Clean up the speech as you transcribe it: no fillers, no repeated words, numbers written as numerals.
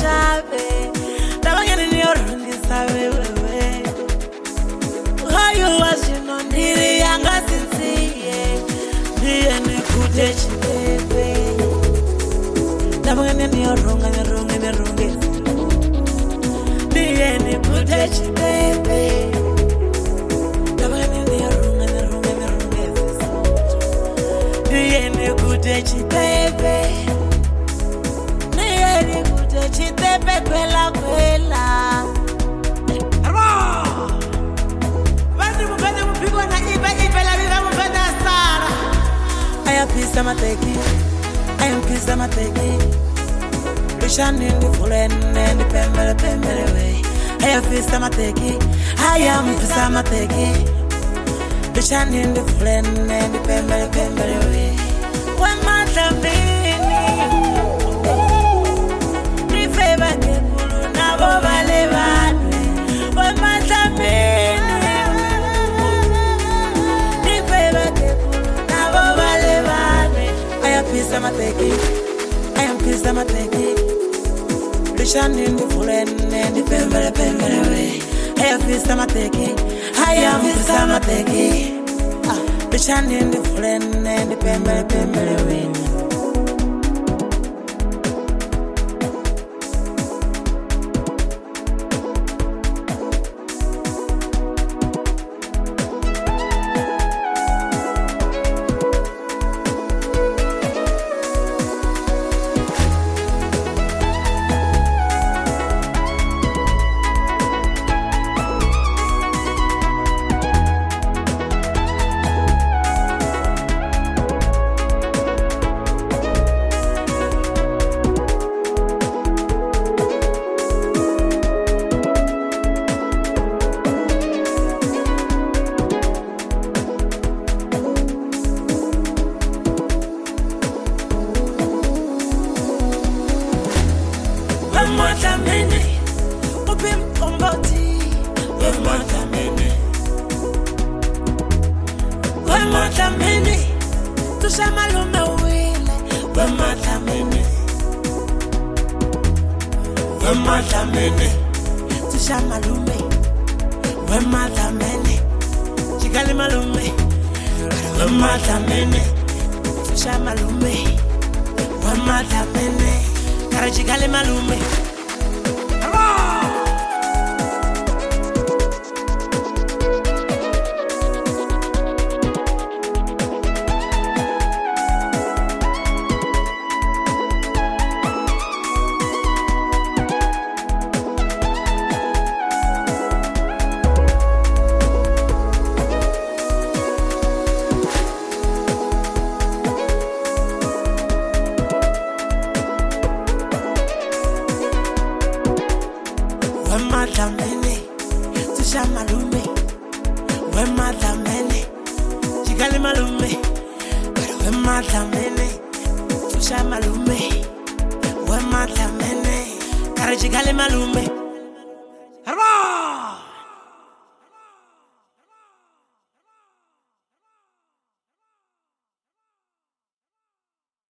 sabe Tabangene niyorungi sabe wewe Hayo wasino ndiri yanga sinsiye Ndiye nikute chibebe Tabangene niyorunga Ndiye nikute chibebe Tabangene niyorunga Ndiye nikute chibebe Chitepe kwela Bandi mpigwa na ibe la vida mpenda sana Aya pisa mateki Rishani ndi fulene ndi pembele we Aya pisa mateki Rishani ndi fulene ndi pembele we Wema tambini Feva ke kulu na bobale badwe Wematamini Ni feva ke kulu na bobale badwe Aya pisa mateki Rishani ndi fulene ndi pembele we Aya pisa mateki Rishani ndi fulene ndi pembele we Wematamini Upim komboti Wematamini Tushamalume wile Wematamini Tushamalume Wematamini Chigali malume Wematamini Tushamalume Wematamini Karachigale malume Wematamini Tushamalume Wematamini Chigali malume Wematamini Tushamalume Wematamini Karachigali malume